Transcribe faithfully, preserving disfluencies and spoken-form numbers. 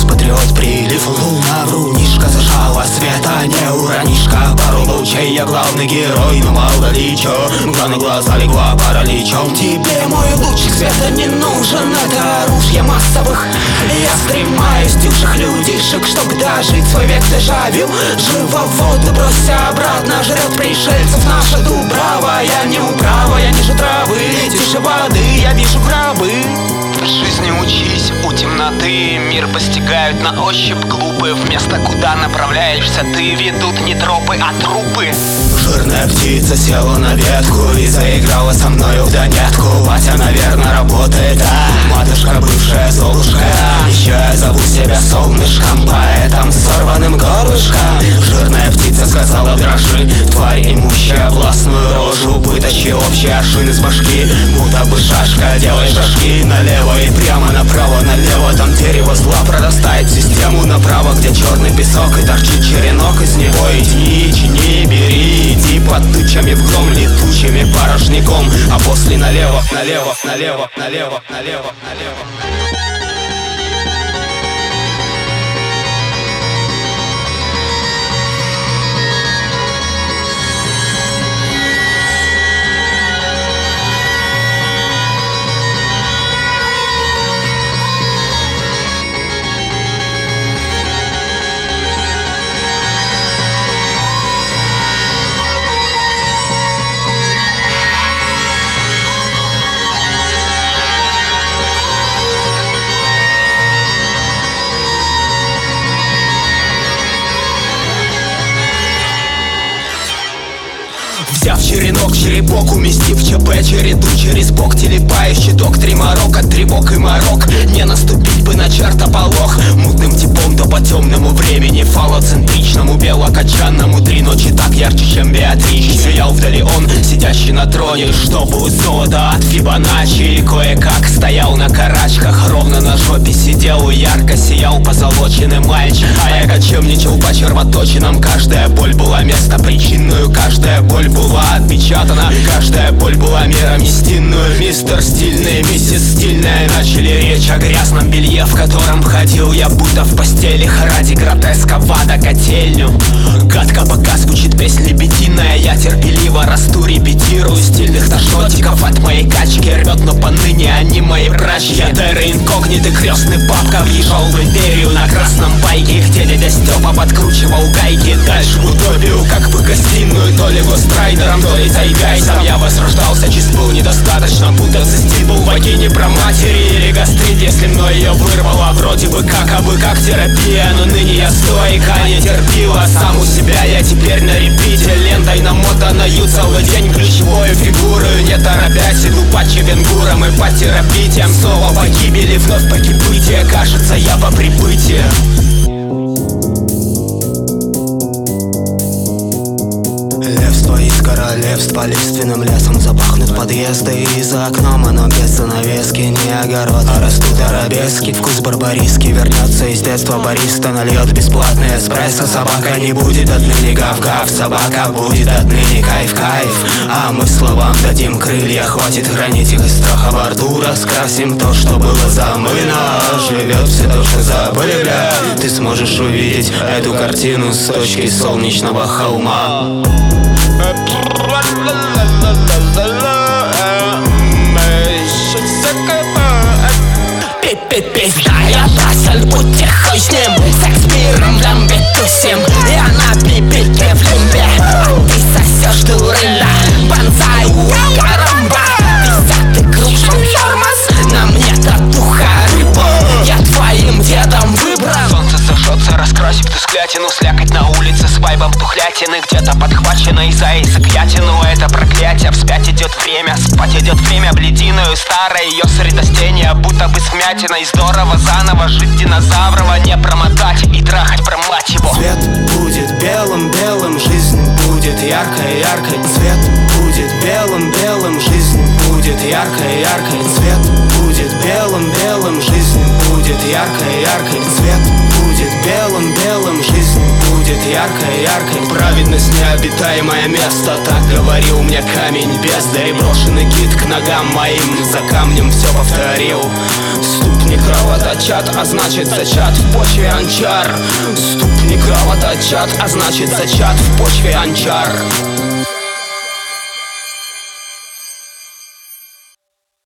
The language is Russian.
патриот, прилив луна, врунишка зажала света, не уронишка. Пару лучей, я главный герой, но мало ли чё, мгла на глаза легла параличом. Тебе мой лучик света не нужен, это оружие массовых. Я стремаюсь дюжих людишек, чтоб дожить свой век дежавю. Живо в воду брось обратно, жрет пришельцев наша дубрава. Я не управа, я ниже травы, тише воды, я вижу гробы. В жизни учись у темноты, мир постигают на ощупь глупы. Вместо куда направляешься ты, ведут не тропы, а трупы. Жирная птица села на ветку и заиграла со мною в донетку. Батя, наверное, работает, а матушка бывшая Золушка. Еще я зову себя солнышком, поэтом сорванным горлышком. Жирная птица сказала: дрожи, тварь имущая властную рожу. Вытащи общие аршин из башки, будто бы шашка. Делай шажки налево и прямо, направо, налево. Там дерево зла прорастает систему направо, где черный песок и торчит черенок из него. И тяни, чини, бери, иди под тучами в гром летучими порожняком. А после налево, налево, налево, налево, налево, налево. Взяв черенок, черепок, уместив ЧП, череду через бок, телепая щиток, три морок от тревог и морок. Не наступить бы на чертополох, мутным типом то по темному времени, фалоцентричному, белокочанному. Три ночи так ярче, чем Беатрич. Сиял вдали он, сидящий на троне, чтобы у золота от Фибоначчи. И кое-как стоял на карачках, ровно на жопе сидел и ярко сиял позолоченный мальчик. А я кочевничал по червоточинам, каждая боль была местопричинную, каждая боль была отпечатана, каждая боль была мером истинную. Мистер Стильный, миссис Стильная начали речь о грязном белье, в котором ходил я будто в постелях ради гротеска в ада котельню. Гадко пока звучит песня лебединая, я терпеливо расту, репетирую. Стильных тошнотиков от моей качки рвет, но поныне они мои прачки. Я терра инкогнито, крестный бабка, въезжал в империю на красном байке, где дядя Степа подкручивал гайки. Дальше в утопию, как бы гостиную, то ли гострайдером, то ли тайгайсом. Я возрождался, чист был недостаточно, путаться стиль был в вагине про матери или гастрит, если мной ее вырвало. Вроде бы как, а бы как терапия, но ныне я стоик, а не терпила. Сам у себя я теперь на репите, лентой намотанную целый день ключевую фигуру. Не торопясь, иду по чевенгурам и по терапитиям. Снова погибели, вновь погибытие, кажется, я по прибытии. Левство из королевств по лиственным лесам запахнут подъезды, и за окном оно без занавески, не огород, а растут арабески. Вкус барбариски вернется из детства, бариста нальет бесплатный эспрессо. Собака не будет отныне гав-гав, собака будет отныне кайф-кайф. А мы словам дадим крылья, хватит хранить их из страха в рту. Раскрасим то, что было замылено, живет все то, что забыли, бля. Ты сможешь увидеть эту картину с точки солнечного холма. Пизда, я бросил, будьте хуй с ним. Секс миром в ламбе тусим, я на пипике в люмбе, а ты сосешь дурында. Бонзай, карамба, десятый кружный тормоз, на мне татуха рыбу, я твоим дедом выбран. Солнце сожжется, раскрасив тусклятину, слякоть на улице с вайбом тухлятины. Где-то подхвачено из-за языклятину, это проклятие, вспять идет время, спать идет время, блединую старое ее средостение, будто бы с вмятиной. Здорово заново жить динозаврова, не промотать и трахать про мать его. Цвет будет белым-белым, жизнь будет яркой-яркой. Цвет будет белым-белым, жизнь будет яркой-яркой. Цвет будет белым-белым, жизнь будет яркой-яркой. Цвет будет белым-белым, жизнь будет яркой-яркой. Праведность необитаемое место, так говорил мне камень бездарь. Брошенный кит к ногам моим, за камнем все повторил. Ступни кровавые кровоточат, а значит зачат в почве анчар. Ступни кровоточат, а значит зачат в почве анчар.